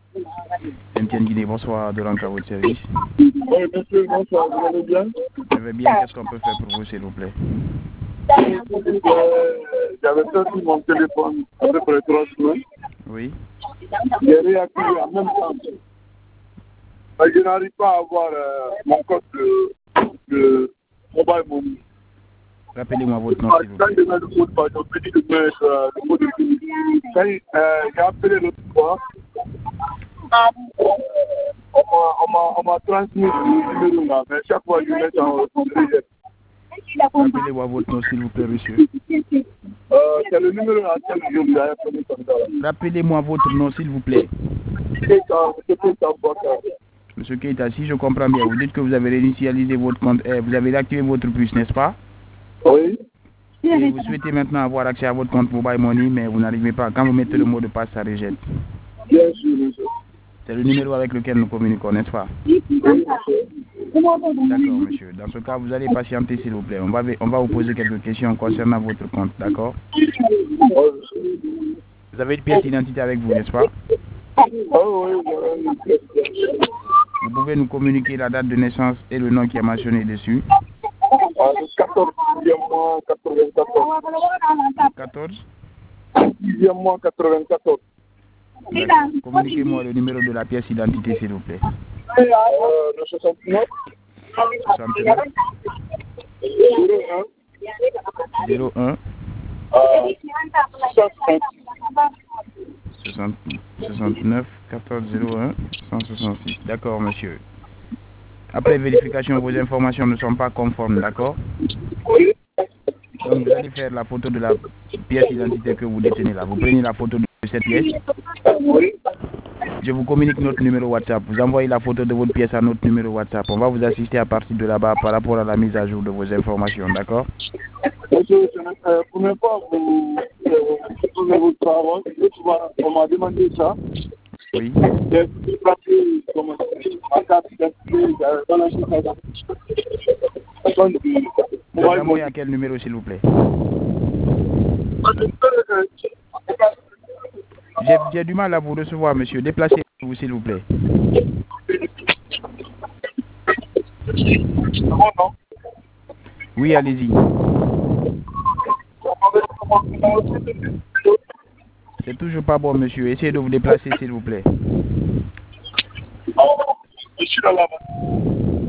MTN Guinée, bonsoir, de l'encre à votre service. Oui, monsieur, bonsoir, vous allez bien? Je vais bien, qu'est-ce qu'on peut faire pour vous, s'il vous plaît? J'avais perdu mon téléphone à peu près 3 semaines. Oui. J'ai réactivé en même temps. Mais je n'arrive pas à avoir mon code de mobile money. Rappelez-moi votre nom, s'il vous Quand plaît. je mets le mot de passe, je dis de mettre le mot de passe. Quand j'ai appelé l'autre fois, on m'a transmis le numéro là, mais chaque fois je mets en rejet. Rappelez-moi votre nom, s'il vous plaît, monsieur. C'est le numéro à tel que je vous ai appelé comme ça. Rappelez-moi votre nom, s'il vous plaît. Monsieur Keita, si je comprends bien, vous dites que vous avez réinitialisé votre compte, vous avez activé votre puce, n'est-ce pas? Oui. Et vous souhaitez maintenant avoir accès à votre compte Mobile Money, mais vous n'arrivez pas. Quand vous mettez le mot de passe, ça rejette. Bien sûr, monsieur. C'est le numéro avec lequel nous communiquons, n'est-ce pas? D'accord, monsieur. Dans ce cas, vous allez patienter, s'il vous plaît. On va vous poser quelques questions concernant votre compte, d'accord? Vous avez une pièce d'identité avec vous, n'est-ce pas? Vous pouvez nous communiquer la date de naissance et le nom qui est mentionné dessus. 14e mois 94. 14? 10e mois 94. Communiquez-moi le numéro de la pièce d'identité, s'il vous plaît. Le 69. 69 01 69 14 01 166. D'accord, monsieur. Après vérification, vos informations ne sont pas conformes, d'accord? Donc vous allez faire la photo de la pièce d'identité que vous détenez là. Vous prenez la photo de cette pièce. Je vous communique notre numéro WhatsApp. Vous envoyez la photo de votre pièce à notre numéro WhatsApp. On va vous assister à partir de là-bas par rapport à la mise à jour de vos informations, d'accord? Monsieur, je ne pouvais pas vous poser votre travail. On m'a demandé ça. Oui. Vous avez envoyé à quel numéro, s'il vous plaît? J'ai du mal à vous recevoir, monsieur. Déplacez-vous, s'il vous plaît. Oui, allez-y. C'est toujours pas bon, monsieur. Essayez de vous déplacer, s'il vous plaît. Je suis là-bas.